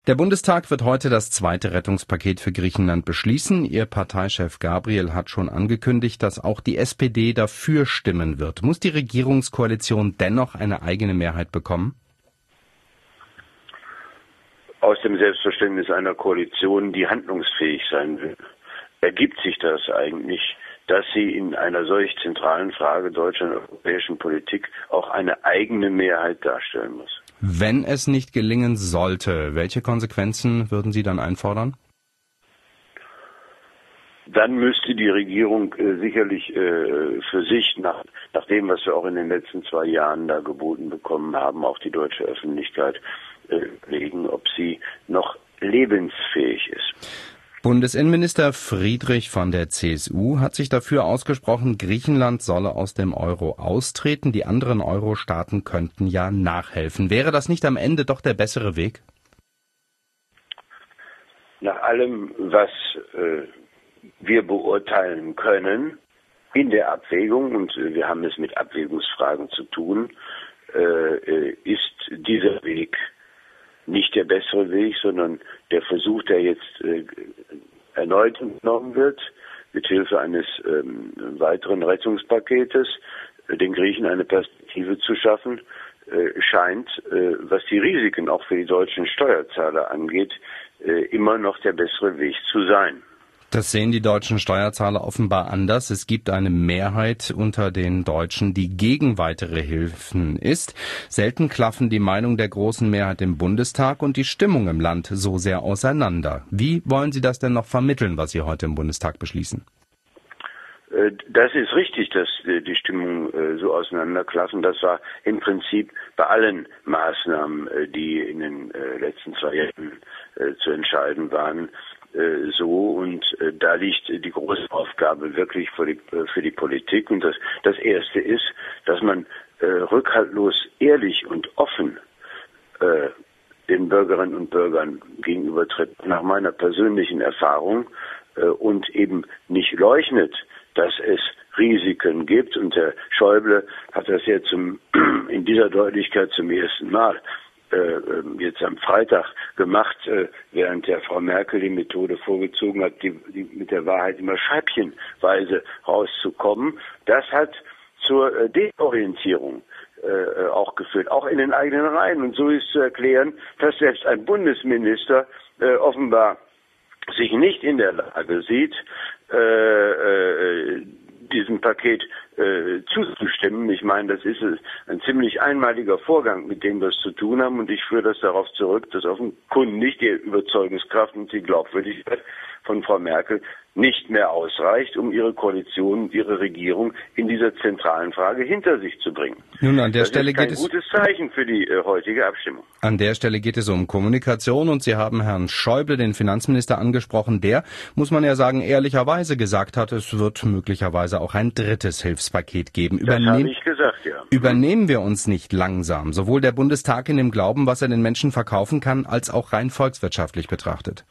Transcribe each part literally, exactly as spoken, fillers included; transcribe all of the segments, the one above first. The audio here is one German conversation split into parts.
Der Bundestag wird heute das zweite Rettungspaket für Griechenland beschließen. Ihr Parteichef Gabriel hat schon angekündigt, dass auch die S P D dafür stimmen wird. Muss die Regierungskoalition dennoch eine eigene Mehrheit bekommen? Aus dem Selbstverständnis einer Koalition, die handlungsfähig sein will, ergibt sich das eigentlich, dass sie in einer solch zentralen Frage deutscher und europäischen Politik auch eine eigene Mehrheit darstellen muss. Wenn es nicht gelingen sollte, welche Konsequenzen würden Sie dann einfordern? Dann müsste die Regierung äh, sicherlich äh, für sich, nach, nach dem, was wir auch in den letzten zwei Jahren da geboten bekommen haben, auch die deutsche Öffentlichkeit, äh, überlegen, ob sie noch lebensfähig ist. Bundesinnenminister Friedrich von der C S U hat sich dafür ausgesprochen, Griechenland solle aus dem Euro austreten. Die anderen Euro-Staaten könnten ja nachhelfen. Wäre das nicht am Ende doch der bessere Weg? Nach allem, was äh, wir beurteilen können, in der Abwägung, und äh, wir haben es mit Abwägungsfragen zu tun, äh, ist dieser Weg nicht der bessere Weg, sondern der Versuch, der jetzt äh, erneut unternommen wird, mit Hilfe eines ähm, weiteren Rettungspaketes, äh, den Griechen eine Perspektive zu schaffen, äh, scheint, äh, was die Risiken auch für die deutschen Steuerzahler angeht, äh, immer noch der bessere Weg zu sein. Das sehen die deutschen Steuerzahler offenbar anders. Es gibt eine Mehrheit unter den Deutschen, die gegen weitere Hilfen ist. Selten klaffen die Meinung der großen Mehrheit im Bundestag und die Stimmung im Land so sehr auseinander. Wie wollen Sie das denn noch vermitteln, was Sie heute im Bundestag beschließen? Das ist richtig, dass die Stimmung so auseinanderklaffen. Das war im Prinzip bei allen Maßnahmen, die in den letzten zwei Jahren zu entscheiden waren, so, und äh, da liegt die große Aufgabe wirklich für die, äh, für die Politik. Und das, das Erste ist, dass man äh, rückhaltlos, ehrlich und offen äh, den Bürgerinnen und Bürgern gegenübertritt, nach meiner persönlichen Erfahrung, äh, und eben nicht leugnet, dass es Risiken gibt. Und Herr Schäuble hat das ja zum, in dieser Deutlichkeit zum ersten Mal jetzt am Freitag gemacht, während der Frau Merkel die Methode vorgezogen hat, die, die mit der Wahrheit immer scheibchenweise rauszukommen. Das hat zur Deorientierung äh, auch geführt, auch in den eigenen Reihen. Und so ist zu erklären, dass selbst ein Bundesminister äh, offenbar sich nicht in der Lage sieht, äh, äh, diesem Paket äh, zuzustimmen. Ich meine, das ist ein ziemlich einmaliger Vorgang, mit dem wir es zu tun haben, und ich führe das darauf zurück, dass offenkundig die Überzeugungskraft und die Glaubwürdigkeit von Frau Merkel nicht mehr ausreicht, um ihre Koalition und ihre Regierung in dieser zentralen Frage hinter sich zu bringen. Nun, an der das Stelle ist kein geht es gutes Zeichen für die äh, heutige Abstimmung. An der Stelle geht es um Kommunikation, und Sie haben Herrn Schäuble, den Finanzminister, angesprochen. Der, muss man ja sagen, ehrlicherweise gesagt hat, es wird möglicherweise auch ein drittes Hilfspaket geben. Das habe ich gesagt, ja. Übernehmen wir uns nicht langsam, sowohl der Bundestag in dem Glauben, was er den Menschen verkaufen kann, als auch rein volkswirtschaftlich betrachtet?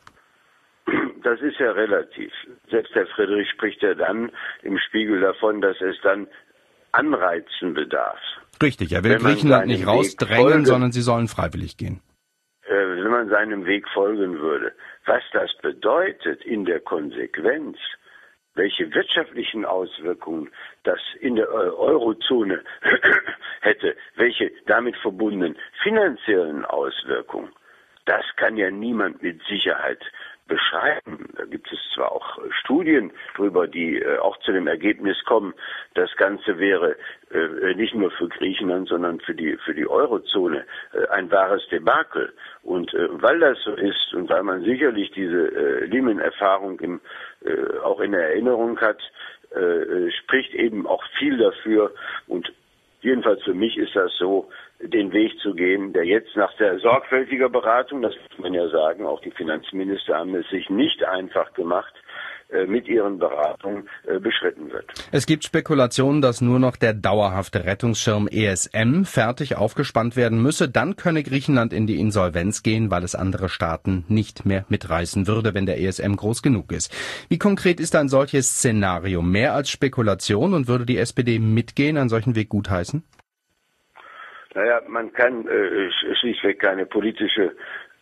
Das ist ja relativ. Selbst Herr Friedrich spricht ja dann im Spiegel davon, dass es dann Anreizen bedarf. Richtig, er will Griechenland nicht rausdrängen, sondern sie sollen freiwillig gehen. Äh, wenn man seinem Weg folgen würde. Was das bedeutet in der Konsequenz, welche wirtschaftlichen Auswirkungen das in der Eurozone hätte, welche damit verbundenen finanziellen Auswirkungen, das kann ja niemand mit Sicherheit beschreiben. Da gibt es zwar auch Studien drüber, die äh, auch zu dem Ergebnis kommen, das Ganze wäre äh, nicht nur für Griechenland, sondern für die für die Eurozone äh, ein wahres Debakel. Und äh, weil das so ist und weil man sicherlich diese äh, Lehman-Erfahrung im, äh, auch in Erinnerung hat, äh, spricht eben auch viel dafür, und jedenfalls für mich ist das so, den Weg zu gehen, der jetzt nach der sorgfältiger Beratung, das muss man ja sagen, auch die Finanzminister haben es sich nicht einfach gemacht, mit ihren Beratungen beschritten wird. Es gibt Spekulationen, dass nur noch der dauerhafte Rettungsschirm E S M fertig aufgespannt werden müsse. Dann könne Griechenland in die Insolvenz gehen, weil es andere Staaten nicht mehr mitreißen würde, wenn der E S M groß genug ist. Wie konkret ist ein solches Szenario? Mehr als Spekulation, und würde die S P D mitgehen, einen solchen Weg gutheißen? Naja, man kann äh, schlichtweg keine politische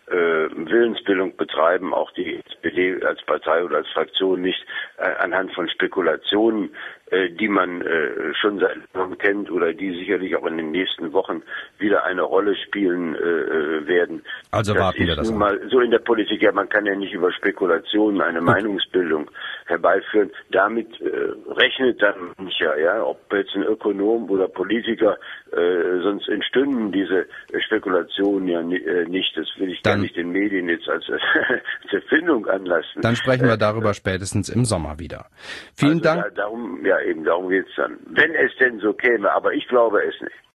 äh, Willensbildung betreiben, auch die S P D als Partei oder als Fraktion nicht äh, anhand von Spekulationen, äh, die man äh, schon seit langem kennt oder die sicherlich auch in den nächsten Wochen wieder eine Rolle spielen äh, werden. Also das warten wir ist das nun an. mal so in der Politik, ja, man kann ja nicht über Spekulationen eine Gut. Meinungsbildung herbeiführen. Damit äh, rechnet dann mancher, ja, ob jetzt ein Ökonom oder Politiker, äh, sonst entstünden diese Spekulationen ja äh, nicht. Das will ich dann, gar nicht den Medien jetzt als, als Erfindung anlassen. Dann sprechen wir darüber äh, spätestens im Sommer wieder. Vielen also Dank. Da, darum, ja, eben darum geht's dann. Wenn es denn so käme, aber ich glaube es nicht.